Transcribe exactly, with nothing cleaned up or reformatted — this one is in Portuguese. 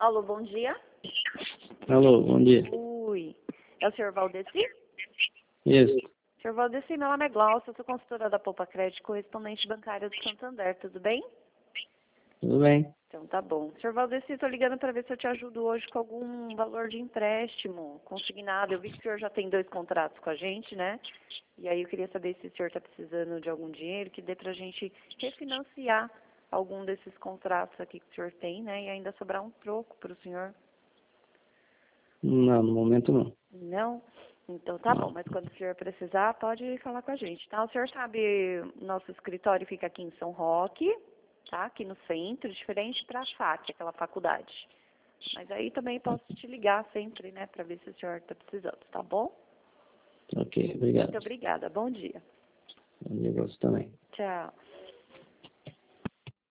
Alô, bom dia. Alô, bom dia. Oi. É o senhor Valdeci? Isso. senhor Valdeci, meu nome é Glaucia, eu sou consultora da Poupa Crédito, correspondente bancária do Santander, tudo bem? Tudo bem? Então tá bom. senhor Valdeci, estou ligando para ver se eu te ajudo hoje com algum valor de empréstimo consignado. Eu vi que o senhor já tem dois contratos com a gente, né? E aí eu queria saber se o senhor está precisando de algum dinheiro que dê para a gente refinanciar algum desses contratos aqui que o senhor tem, né? E ainda sobrar um troco para o senhor. Não, no momento não. Não? Então tá bom, mas quando o senhor precisar, pode falar com a gente, tá? O senhor sabe, nosso escritório fica aqui em São Roque, tá? Aqui no centro, diferente para a F A C, aquela faculdade. Mas aí também posso te ligar sempre, né, para ver se o senhor está precisando, tá bom? Ok, obrigado. Muito obrigada, bom dia. Bom dia a você também. Tchau.